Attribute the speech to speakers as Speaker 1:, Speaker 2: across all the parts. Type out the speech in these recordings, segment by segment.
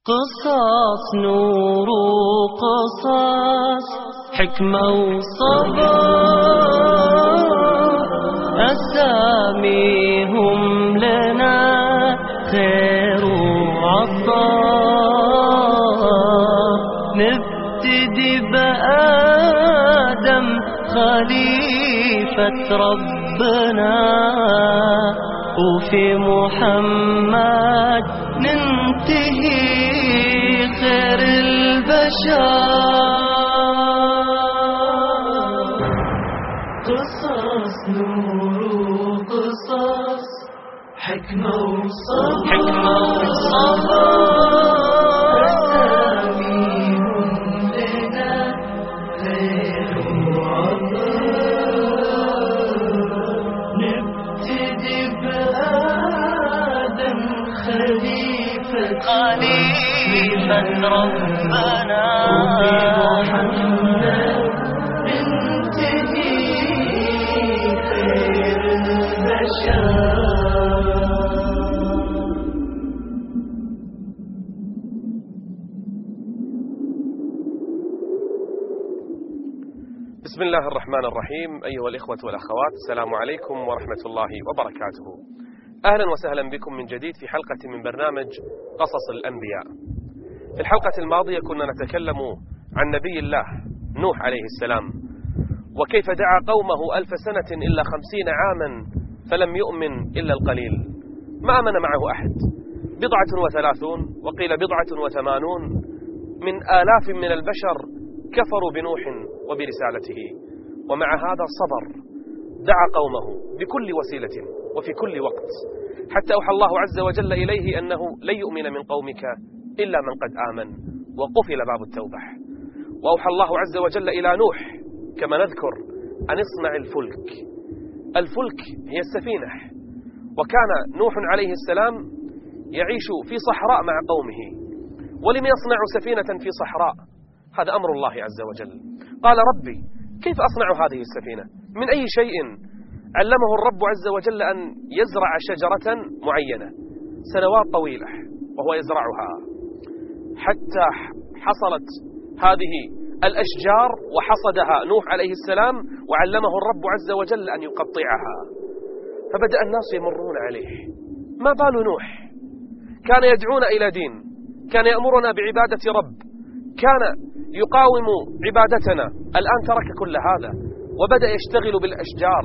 Speaker 1: قصص نور وقصص حكمة وصبر، أساميهم لنا خير وعطاء. نبتدي بآدم خليفة ربنا، وفي محمد ننتهي خير البشر. قصص نور وقصص حكمة وصبر، أساميهم لنا خير وعطاء. نبتدي بآدم خليفة ربنا، وبمحمد ننتهي خير البشر.
Speaker 2: بسم الله الرحمن الرحيم. أيها الإخوة والأخوات، السلام عليكم ورحمة الله وبركاته. أهلا وسهلا بكم من جديد في حلقة من برنامج قصص الأنبياء. في الحلقة الماضية كنا نتكلم عن نبي الله نوح عليه السلام، وكيف دعا قومه 1000 سنة إلا 50 عاما فلم يؤمن إلا القليل، ما آمن معه أحد، 37 وقيل 80 من آلاف من البشر كفروا بنوح وبرسالته، ومع هذا صبر، دعا قومه بكل وسيلة وفي كل وقت، حتى أوحى الله عز وجل إليه أنه لن يؤمن من قومك إلا من قد آمن، وقفل باب التوبة. وأوحى الله عز وجل إلى نوح كما نذكر أن اصنع الفلك. الفلك هي السفينة، وكان نوح عليه السلام يعيش في صحراء مع قومه، ولم يصنع سفينة في صحراء، هذا أمر الله عز وجل. قال ربي كيف أصنع هذه السفينة؟ من أي شيء؟ علمه الرب عز وجل أن يزرع شجرة معينة سنوات طويلة وهو يزرعها، حتى حصلت هذه الأشجار وحصدها نوح عليه السلام، وعلمه الرب عز وجل أن يقطعها. فبدأ الناس يمرون عليه، ما بال نوح؟ كان يدعونا إلى دين، كان يأمرنا بعبادة رب، كان يقاوم عبادتنا، الآن ترك كل هذا وبدأ يشتغل بالأشجار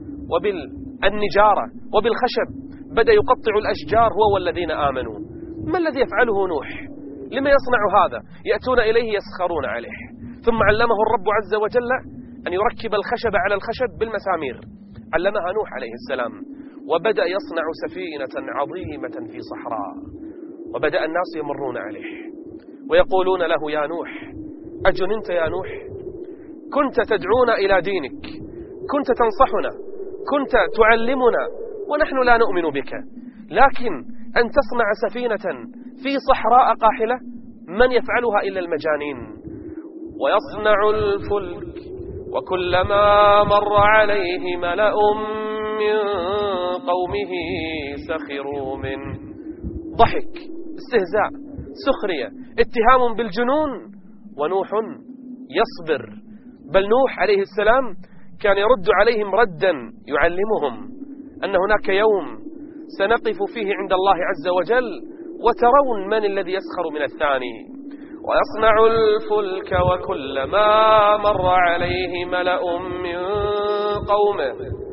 Speaker 2: وبالنجارة وبالخشب، بدأ يقطع الأشجار هو والذين آمنوا. ما الذي يفعله نوح؟ لما يصنع هذا؟ يأتون إليه يسخرون عليه. ثم علمه الرب عز وجل أن يركب الخشب على الخشب بالمسامير، علمها نوح عليه السلام، وبدأ يصنع سفينة عظيمة في صحراء، وبدأ الناس يمرون عليه ويقولون له يا نوح أجننت يا نوح؟ كنت تدعونا إلى دينك، كنت تنصحنا، كنت تعلمنا، ونحن لا نؤمن بك، لكن أن تصنع سفينة في صحراء قاحلة؟ من يفعلها إلا المجانين. ويصنع الفلك وكلما مر عليه ملأ من قومه سخروا منه. ضحك، استهزاء، سخرية، اتهام بالجنون، ونوح يصبر. بل نوح عليه السلام كان يرد عليهم ردا يعلمهم أن هناك يوم سنقف فيه عند الله عز وجل وترون من الذي يسخر من الثاني. ويصنع الفلك وكلما مر عليه ملأ من قومه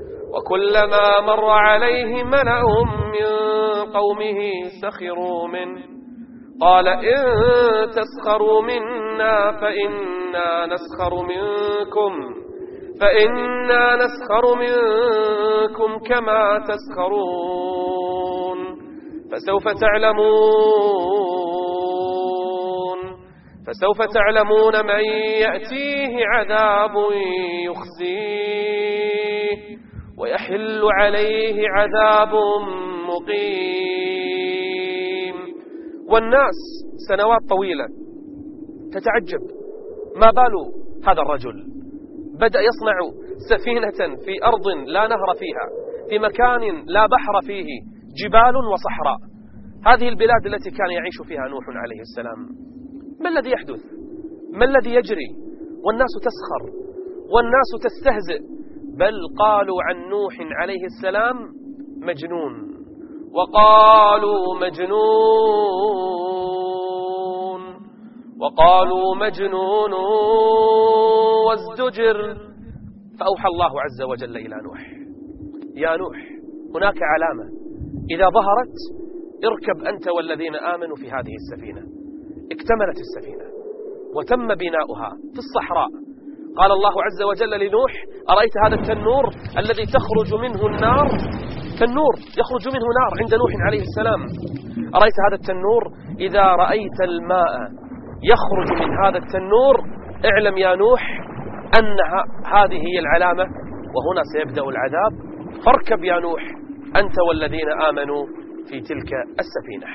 Speaker 2: سخروا منه. قال إن تسخروا منا فإنا نسخر منكم كما تسخرون. فسوف تعلمون من يأتيه عذاب يخزيه ويحل عليه عذاب مقيم. والناس سنوات طويلة تتعجب، ما بال هذا الرجل؟ بدأ يصنع سفينة في أرض لا نهر فيها، في مكان لا بحر فيه، جبال وصحراء. هذه البلاد التي كان يعيش فيها نوح عليه السلام، ما الذي يحدث؟ ما الذي يجري؟ والناس تسخر والناس تستهزئ، بل قالوا عن نوح عليه السلام مجنون، وقالوا مجنون وازدجر. فأوحى الله عز وجل إلى نوح: يا نوح، هناك علامة إذا ظهرت اركب أنت والذين آمنوا في هذه السفينة. اكتملت السفينة وتم بناؤها في الصحراء. قال الله عز وجل لنوح: أرأيت هذا التنور الذي تخرج منه النار؟ تنور يخرج منه نار عند نوح عليه السلام. أرأيت هذا التنور؟ إذا رأيت الماء يخرج من هذا التنور اعلم يا نوح أن هذه هي العلامة وهنا سيبدأ العذاب، فاركب يا نوح أنت والذين آمنوا في تلك السفينة.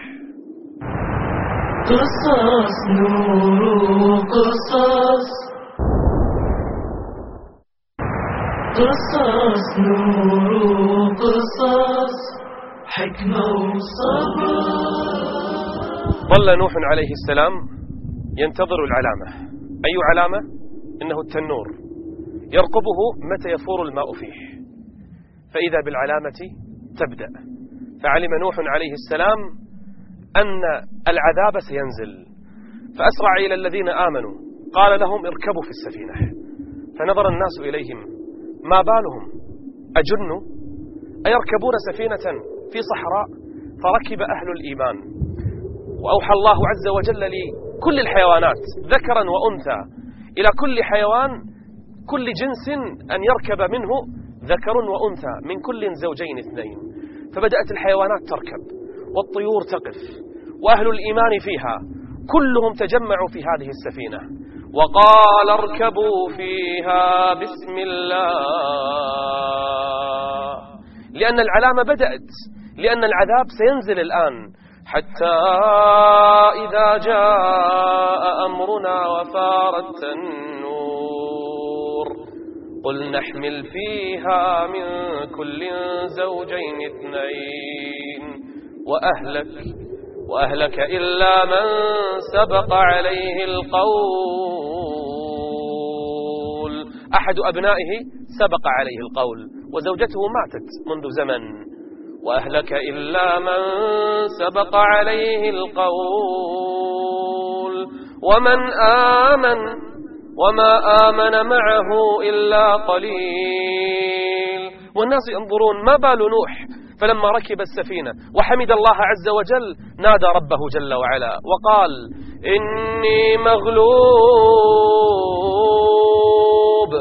Speaker 1: قصص نور قصص، قصص نور قصص، حكمة وصبر.
Speaker 2: ظل نوح عليه السلام ينتظر العلامة. أي علامة؟ إنه التنور يرقبه متى يفور الماء فيه، فإذا بالعلامة تبدأ. فعلم نوح عليه السلام أن العذاب سينزل، فأسرع إلى الذين آمنوا قال لهم: اركبوا في السفينة. فنظر الناس إليهم: ما بالهم؟ أجنوا؟ أيركبون سفينة في صحراء؟ فركب أهل الإيمان، وأوحى الله عز وجل لكل الحيوانات ذكرا وأنثى، إلى كل حيوان كل جنس أن يركب منه ذكر وأنثى من كل زوجين اثنين. فبدأت الحيوانات تركب والطيور تقف، وأهل الإيمان فيها كلهم تجمعوا في هذه السفينة، وقال: اركبوا فيها بسم الله، لأن العلامة بدأت، لأن العذاب سينزل الآن. حتى إذا جاء أمرنا وفارت النور قل نحمل فيها من كل زوجين اثنين وأهلك إلا من سبق عليه القول. أحد أبنائه سبق عليه القول وزوجته ماتت منذ زمن. وأهلك إلا من سبق عليه القول ومن آمن وما آمن معه إلا قليل. والناس ينظرون ما بال نوح، فلما ركب السفينة وحمد الله عز وجل نادى ربه جل وعلا وقال: إني مغلوب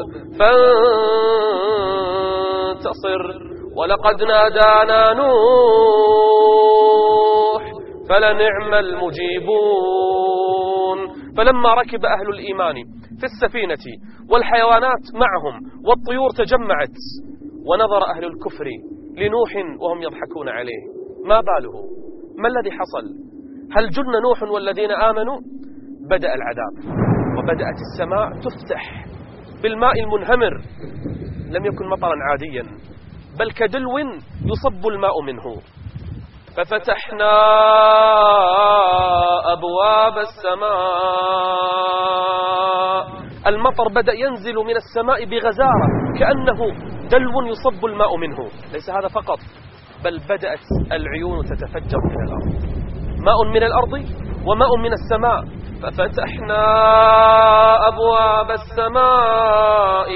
Speaker 2: فانتصر ولقد نادانا نوح فلنعم المجيبون. فلما ركب أهل الإيمان في السفينة والحيوانات معهم والطيور تجمعت، ونظر أهل الكفر لنوح وهم يضحكون عليه، ما باله؟ ما الذي حصل؟ هل جن نوح والذين آمنوا؟ بدأ العذاب، وبدأت السماء تفتح بالماء المنهمر، لم يكن مطرا عاديا بل كدلو يصب الماء منه. ففتحنا أبواب السماء، المطر بدأ ينزل من السماء بغزارة كأنه دلو يصب الماء منه. ليس هذا فقط، بل بدأت العيون تتفجر من الأرض، ماء من الأرض وماء من السماء. ففتحنا أبواب السماء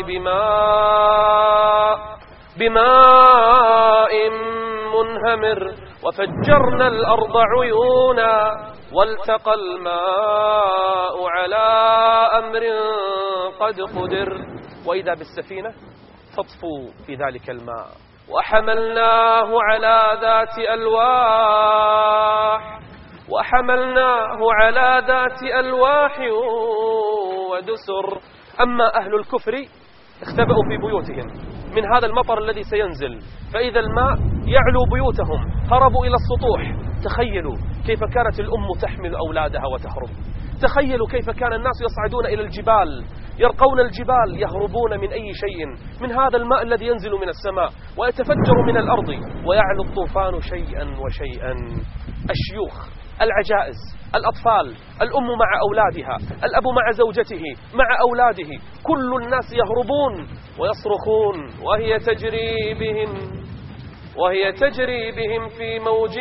Speaker 2: بماء منهمر وفجرنا الأرض عيونا والتقى الماء على أمر قد قدر. وإذا بالسفينة تطفو في ذلك الماء، وحملناه على ذات ألواح ودسر. أما أهل الكفر اختبأوا في بيوتهم من هذا المطر الذي سينزل، فإذا الماء يعلو بيوتهم هربوا إلى السطوح. تخيلوا كيف كانت الأم تحمل أولادها وتهرب، تخيلوا كيف كان الناس يصعدون إلى الجبال، يرقون الجبال، يهربون من أي شيء من هذا الماء الذي ينزل من السماء ويتفجر من الأرض، ويعلو الطوفان شيئا وشيئا. الشيوخ، العجائز، الأطفال، الأم مع أولادها، الأب مع زوجته مع أولاده، كل الناس يهربون ويصرخون وهي تجري بهم في موج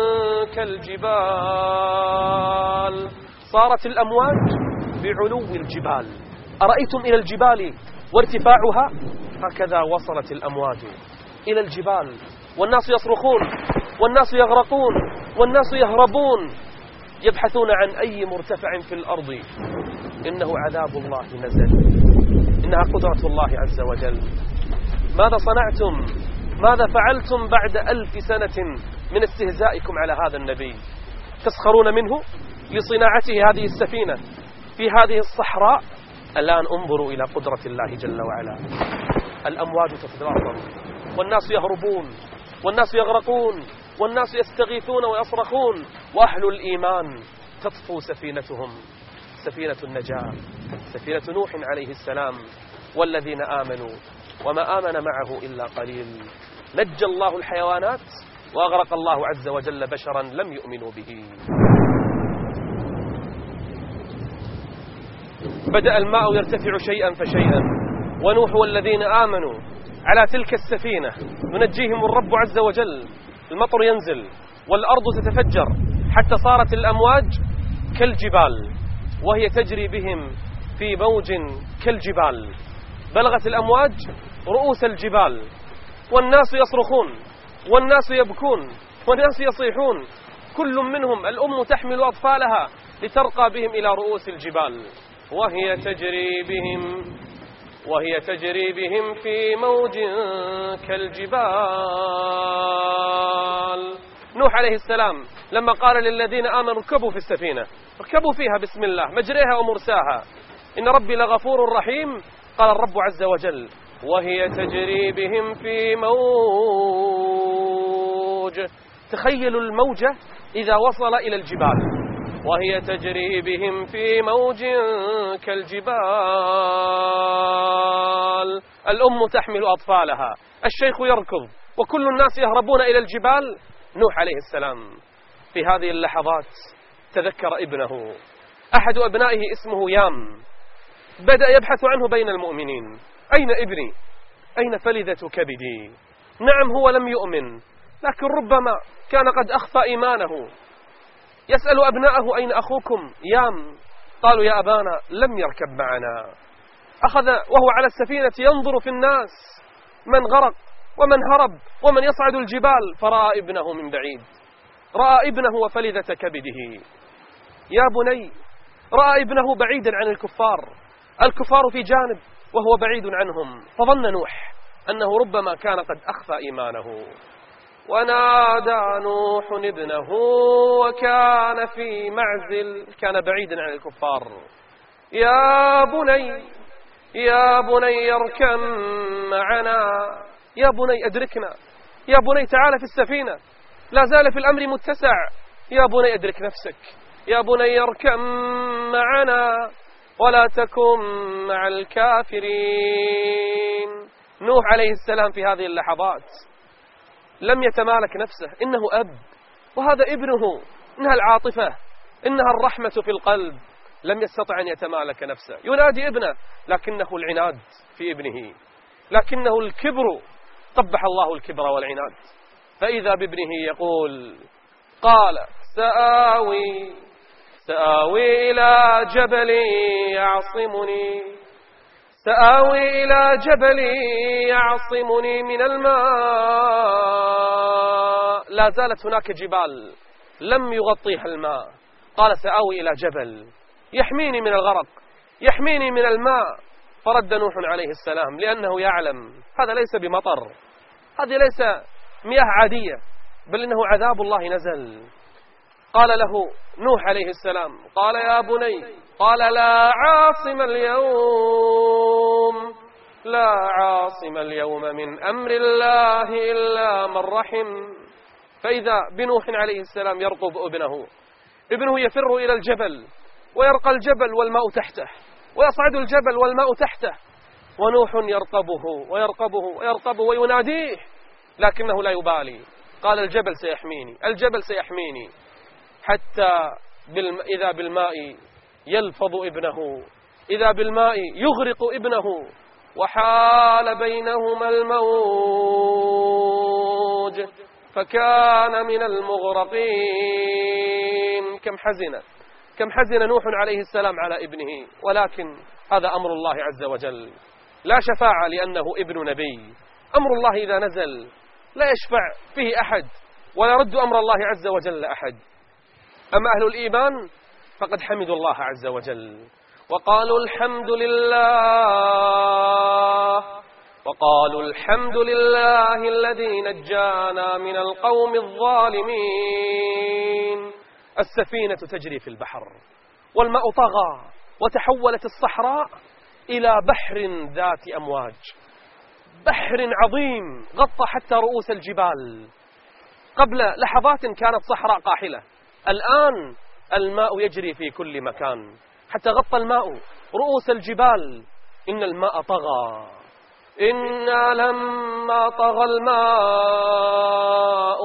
Speaker 2: كالجبال. صارت الأمواج بعلو الجبال. أرأيتم إلى الجبال وارتفاعها؟ هكذا وصلت الأمواج إلى الجبال، والناس يصرخون والناس يغرقون والناس يهربون يبحثون عن أي مرتفع في الأرض. إنه عذاب الله نزل، إنها قدرة الله عز وجل. ماذا صنعتم؟ ماذا فعلتم بعد 1000 سنة من استهزائكم على هذا النبي؟ تسخرون منه لصناعته هذه السفينة في هذه الصحراء. الآن انظروا إلى قدرة الله جل وعلا. الأمواج تتضارب والناس يهربون والناس يغرقون والناس يستغيثون ويصرخون، وأهل الإيمان تطفو سفينتهم، سفينة النجاة، سفينة نوح عليه السلام والذين آمنوا وما آمن معه إلا قليل. نجى الله الحيوانات وأغرق الله عز وجل بشرا لم يؤمنوا به. بدأ الماء يرتفع شيئا فشيئا، ونوح والذين آمنوا على تلك السفينة ينجيهم الرب عز وجل. المطر ينزل والأرض تتفجر حتى صارت الأمواج كالجبال، وهي تجري بهم في موج كالجبال. بلغت الأمواج رؤوس الجبال، والناس يصرخون والناس يبكون والناس يصيحون، كل منهم الأم تحمل أطفالها لترقى بهم إلى رؤوس الجبال، وهي تجري بهم في موج كالجبال. نوح عليه السلام لما قال للذين آمنوا اركبوا في السفينة، اركبوا فيها بسم الله مجريها ومرساها إن ربي لغفور رحيم، قال الرب عز وجل وهي تجري بهم في موج. تخيلوا الموجة إذا وصل إلى الجبال، وهي تجري بهم في موج كالجبال. الأم تحمل أطفالها، الشيخ يركض، وكل الناس يهربون إلى الجبال. نوح عليه السلام في هذه اللحظات تذكر ابنه، أحد أبنائه اسمه يام، بدأ يبحث عنه بين المؤمنين. أين ابني؟ أين فلذة كبدي؟ نعم هو لم يؤمن، لكن ربما كان قد أخفى إيمانه. يسأل أبناءه أين أخوكم يام؟ قالوا يا أبانا لم يركب معنا. أخذ وهو على السفينة ينظر في الناس، من غرق ومن هرب ومن يصعد الجبال، فرأى ابنه من بعيد، رأى ابنه وفلذة كبده. يا بني، رأى ابنه بعيدا عن الكفار في جانب وهو بعيد عنهم، فظن نوح أنه ربما كان قد أخفى إيمانه. ونادى نوح ابنه وكان في معزل، كان بعيدا عن الكفار، يا بني اركب معنا، يا بني أدركنا، يا بني تعال في السفينة، لا زال في الأمر متسع، يا بني أدرك نفسك، يا بني اركب معنا ولا تكن مع الكافرين. نوح عليه السلام في هذه اللحظات لم يتمالك نفسه، إنه أب وهذا ابنه، إنها العاطفة، إنها الرحمة في القلب، لم يستطع أن يتمالك نفسه، ينادي ابنه، لكنه العناد في ابنه، لكنه الكبر، قبح الله الكبر والعناد. فإذا بابنه يقول، قال سآوي إلى جبل يعصمني من الماء. لا زالت هناك جبال لم يغطيها الماء، قال سآوي إلى جبل يحميني من الغرق، يحميني من الماء. فرد نوح عليه السلام لأنه يعلم هذا ليس بمطر، هذه ليس مياه عادية، بل إنه عذاب الله نزل. قال له نوح عليه السلام، قال يا بني، قال لا عاصم اليوم من أمر الله إلا من رحم. فإذا بنوح عليه السلام يرقب ابنه يفر إلى الجبل، ويرقى الجبل والماء تحته، ويصعد الجبل والماء تحته، ونوح يرقبه ويناديه، لكنه لا يبالي. قال الجبل سيحميني، حتى إذا بالماء يلفظ ابنه، إذا بالماء يغرق ابنه، وحال بينهما الموج فكان من المغرقين. كم حزن نوح عليه السلام على ابنه، ولكن هذا أمر الله عز وجل، لا شفاعة لأنه ابن نبي. أمر الله إذا نزل لا يشفع فيه أحد ولا يرد أمر الله عز وجل أحد. أما أهل الإيمان فقد حمدوا الله عز وجل وقالوا الحمد لله الذي نجانا من القوم الظالمين. السفينة تجري في البحر والماء طغى وتحولت الصحراء إلى بحر ذات أمواج، بحر عظيم غطى حتى رؤوس الجبال. قبل لحظات كانت صحراء قاحلة، الآن الماء يجري في كل مكان حتى غطى الماء رؤوس الجبال. إن الماء طغى، إنا لما طغى الماء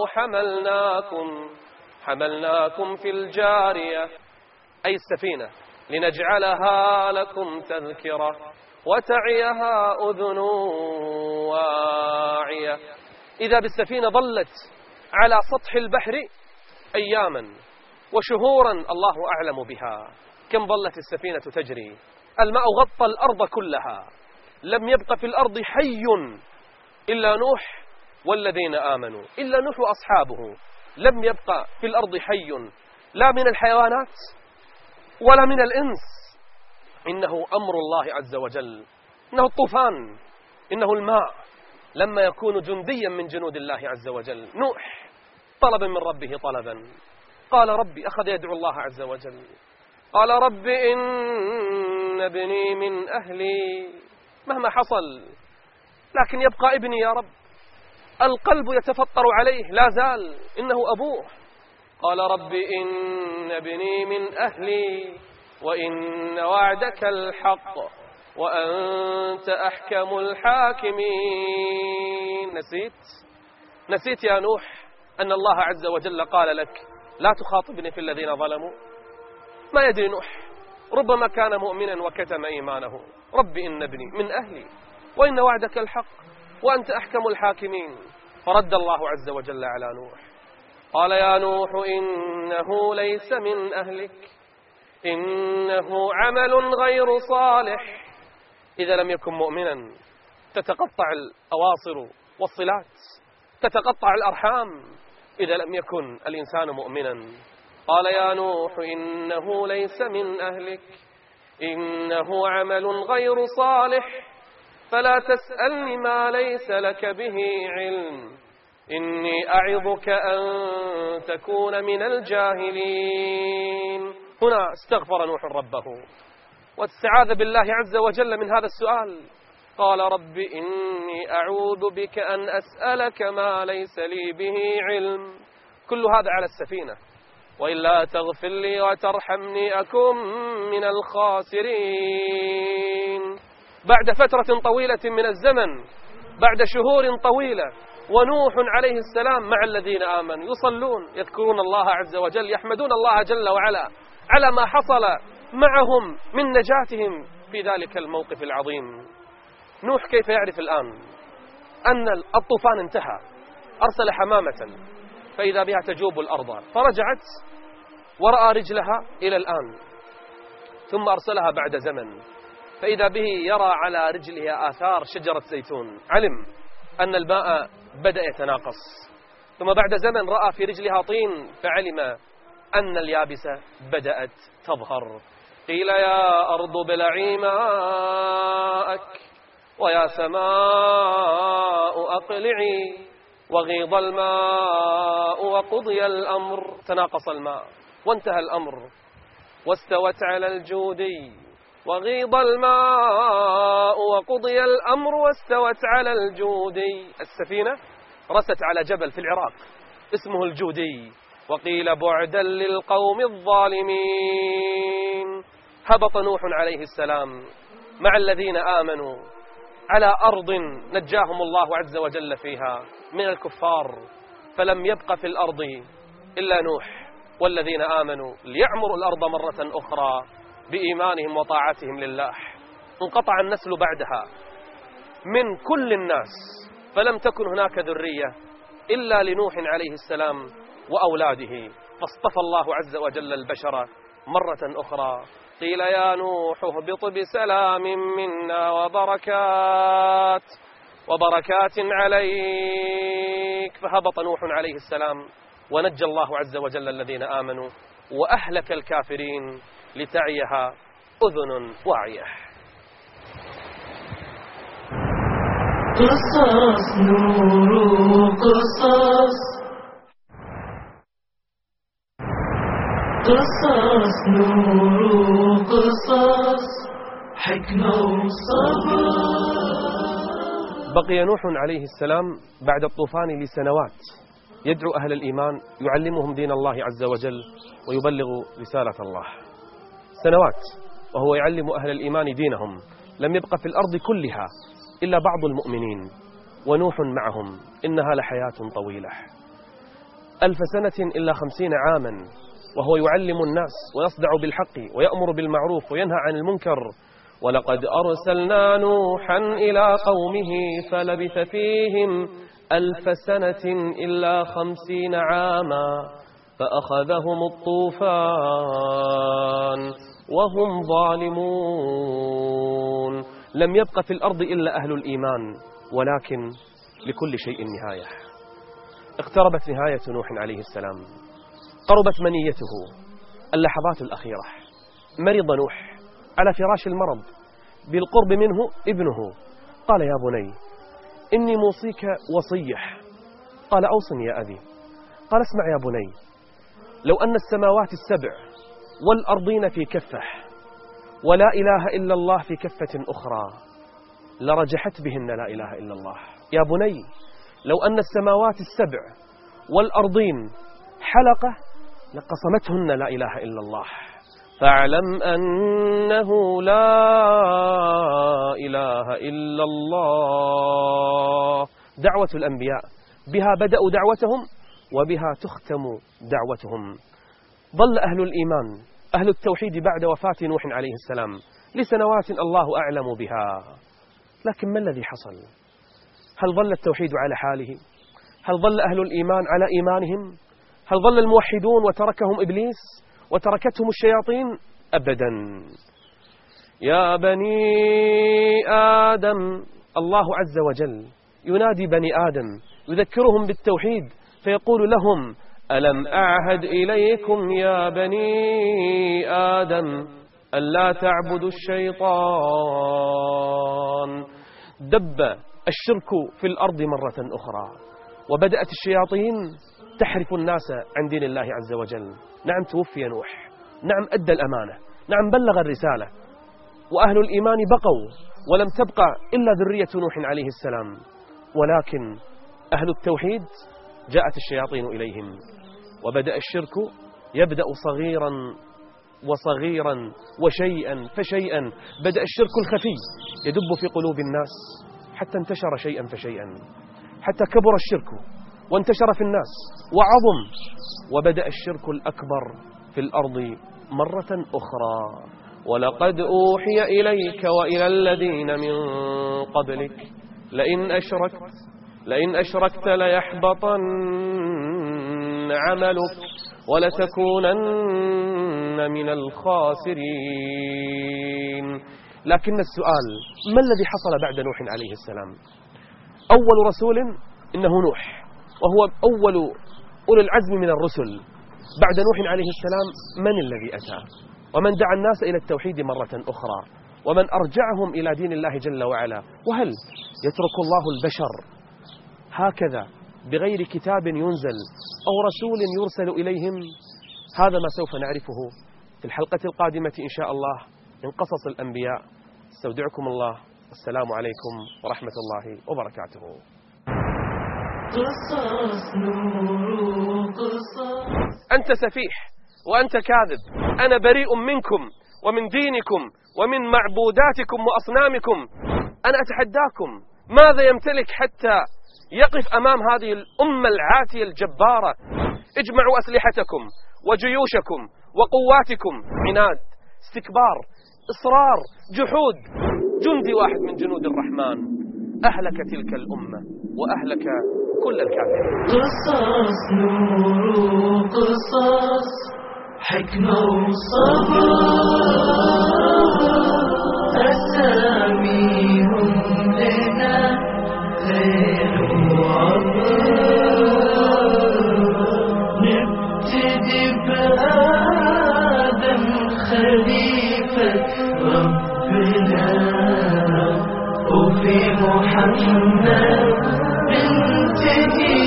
Speaker 2: حملناكم في الجارية، أي السفينة، لنجعلها لكم تذكرة وتعيها أذن واعية. إذا بالسفينة ظلت على سطح البحر أياما وشهورا الله أعلم بها. كم ظلت السفينة تجري؟ الماء غطى الأرض كلها، لم يبق في الأرض حي إلا نوح والذين آمنوا، إلا نوح وأصحابه. لم يبق في الأرض حي لا من الحيوانات ولا من الإنس. إنه أمر الله عز وجل، إنه الطوفان، إنه الماء لما يكون جنديا من جنود الله عز وجل. نوح طلب من ربه طلبا، قال ربي، أخذ يدعو الله عز وجل، قال رب إن ابني من أهلي، مهما حصل لكن يبقى ابني يا رب، القلب يتفطر عليه لا زال، إنه أبوه. قال رب إن ابني من أهلي وإن وعدك الحق وأنت أحكم الحاكمين. نسيت يا نوح أن الله عز وجل قال لك لا تخاطبني في الذين ظلموا؟ ما يدري نوح، ربما كان مؤمنا وكتم إيمانه. رب إن ابني من أهلي وإن وعدك الحق وأنت أحكم الحاكمين. فرد الله عز وجل على نوح، قال يا نوح إنه ليس من أهلك، إنه عمل غير صالح. إذا لم يكن مؤمنا تتقطع الأواصر والصلات، تتقطع الأرحام إذا لم يكن الإنسان مؤمنا. قال يا نوح إنه ليس من أهلك، إنه عمل غير صالح، فلا تسألني ما ليس لك به علم، إني أعظك أن تكون من الجاهلين. هنا استغفر نوح ربه واستعاذ بالله عز وجل من هذا السؤال. قال رب إني أعوذ بك أن أسألك ما ليس لي به علم. كل هذا على السفينة. وإلا تغفر لي وترحمني أكن من الخاسرين. بعد فترة طويلة من الزمن، بعد شهور طويلة، ونوح عليه السلام مع الذين آمنوا يصلون يذكرون الله عز وجل، يحمدون الله جل وعلا على ما حصل معهم من نجاتهم في ذلك الموقف العظيم. نوح كيف يعرف الآن أن الطوفان انتهى؟ أرسل حمامة فإذا بها تجوب الأرض، فرجعت ورأى رجلها إلى الآن، ثم أرسلها بعد زمن فإذا به يرى على رجلها آثار شجرة زيتون، علم أن الماء بدأ يتناقص. ثم بعد زمن رأى في رجلها طين فعلم أن اليابسة بدأت تظهر. قيل يا أرض ابلعي ماءك ويا سماء أقلعي وغيض الماء وقضي الأمر. تناقص الماء وانتهى الأمر، واستوت على الجودي وغيض الماء وقضي الأمر واستوت على الجودي. السفينة رست على جبل في العراق اسمه الجودي. وقيل بعدا للقوم الظالمين. هبط نوح عليه السلام مع الذين آمنوا على أرض نجاهم الله عز وجل فيها من الكفار، فلم يبق في الأرض إلا نوح والذين آمنوا ليعمروا الأرض مرة أخرى بإيمانهم وطاعتهم لله. انقطع النسل بعدها من كل الناس، فلم تكن هناك ذرية إلا لنوح عليه السلام وأولاده، فاصطفى الله عز وجل البشر مرة أخرى. قيل يا نوح اهبط بسلام منا وبركات عليك، فهبط نوح عليه السلام ونجى الله عز وجل الذين آمنوا وأهلك الكافرين لتعيها أذن واعية.
Speaker 1: قصص نور قصص، قصص نور قصص، حكمة وصبر.
Speaker 2: بقي نوح عليه السلام بعد الطوفان لسنوات يدعو أهل الإيمان، يعلمهم دين الله عز وجل ويبلغ رسالة الله. سنوات وهو يعلم أهل الإيمان دينهم، لم يبق في الأرض كلها إلا بعض المؤمنين ونوح معهم. إنها لحياة طويلة، 1000 سنة إلا 50 عاما وهو يعلم الناس ويصدع بالحق ويأمر بالمعروف وينهى عن المنكر. ولقد أرسلنا نوحا إلى قومه فلبث فيهم 1000 سنة إلا 50 عاما فأخذهم الطوفان وهم ظالمون. لم يبق في الأرض إلا أهل الإيمان، ولكن لكل شيء نهاية. اقتربت نهاية نوح عليه السلام، قربت منيته، اللحظات الأخيرة. مرض نوح على فراش المرض، بالقرب منه ابنه. قال يا بني إني موصيك وصية. قال أوصني يا أبي. قال اسمع يا بني، لو أن السماوات السبع والأرضين في كفة ولا إله إلا الله في كفة أخرى لرجحت بهن لا إله إلا الله. يا بني لو أن السماوات السبع والأرضين حلقة لقصمتهن لا إله إلا الله. فاعلم أنه لا إله إلا الله. دعوة الأنبياء بها بدأوا دعوتهم وبها تختم دعوتهم. ظل أهل الإيمان أهل التوحيد بعد وفاة نوح عليه السلام لسنوات الله أعلم بها، لكن ما الذي حصل؟ هل ظل التوحيد على حاله؟ هل ظل أهل الإيمان على إيمانهم؟ هل ظل الموحدون وتركهم إبليس وتركتهم الشياطين؟ أبدا. يا بني آدم، الله عز وجل ينادي بني آدم يذكرهم بالتوحيد فيقول لهم ألم أعهد إليكم يا بني آدم ألا تعبدوا الشيطان. دب الشرك في الأرض مرة أخرى، وبدأت الشياطين تحرف الناس عن دين الله عز وجل. نعم توفي نوح، نعم أدى الأمانة، نعم بلغ الرسالة، وأهل الإيمان بقوا ولم تبقى إلا ذرية نوح عليه السلام. ولكن أهل التوحيد جاءت الشياطين إليهم، وبدأ الشرك يبدأ صغيرا وصغيرا وشيئا فشيئا. بدأ الشرك الخفي يدب في قلوب الناس حتى انتشر شيئا فشيئا، حتى كبر الشرك وانتشر في الناس وعظم، وبدأ الشرك الأكبر في الأرض مرة أخرى. ولقد أوحي إليك وإلى الذين من قبلك لئن أشركت ليحبطن عملك ولتكونن من الخاسرين. لكن السؤال، ما الذي حصل بعد نوح عليه السلام؟ أول رسول إنه نوح، وهو أول أولي العزم من الرسل. بعد نوح عليه السلام من الذي أتى ومن دعا الناس إلى التوحيد مرة أخرى ومن أرجعهم إلى دين الله جل وعلا؟ وهل يترك الله البشر هكذا بغير كتاب ينزل أو رسول يرسل إليهم؟ هذا ما سوف نعرفه في الحلقة القادمة إن شاء الله من قصص الأنبياء. استودعكم الله، السلام عليكم ورحمة الله وبركاته. أنت سفيح وأنت كاذب، أنا بريء منكم ومن دينكم ومن معبوداتكم وأصنامكم. أنا أتحداكم، ماذا يمتلك حتى يقف أمام هذه الأمة العاتية الجبارة اجمعوا أسلحتكم وجيوشكم وقواتكم. عناد، استكبار، إصرار، جحود. جندي واحد من جنود الرحمن أهلك تلك الأمة وأهلك كل الكافرين.
Speaker 1: قصص نور وقصص، حكمة وصبر، أساميهم لنا خير وعبر. نبتدي بآدم خليفة ربنا، وفي محمد ننتهي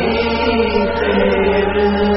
Speaker 1: خير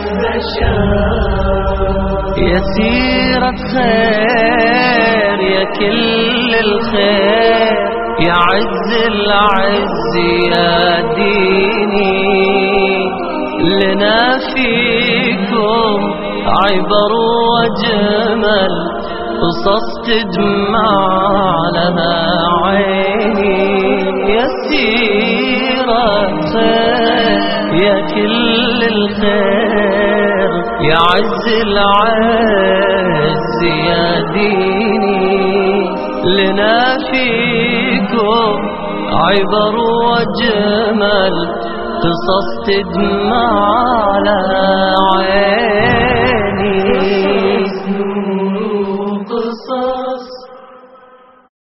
Speaker 1: البشر.
Speaker 3: يا سيرة خير يا كل الخير، يا عز العز يا ديني. لنا فيكم عبر وجمل، قصص تدمع لها عيني. يا سيرة خير يا كل الخير، يا عز العز يا ديني. لنا فيكم عبر وجمل، قصص تدمع لها عين.